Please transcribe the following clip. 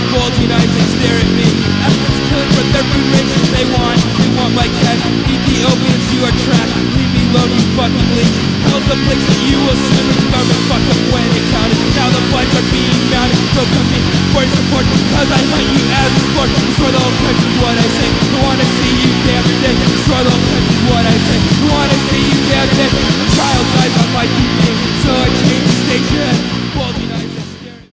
bulging eyes, they stare at me. Africans killing for their food rations they want my cash. Ethiopians, you are trash. Leave me alone, you fucking leech. Hell's the place that you will swim and starve and fuck up when it counted. Now the fights are being mounted, so come in for your support, cause I hunt you as a sport. Destroy the whole country.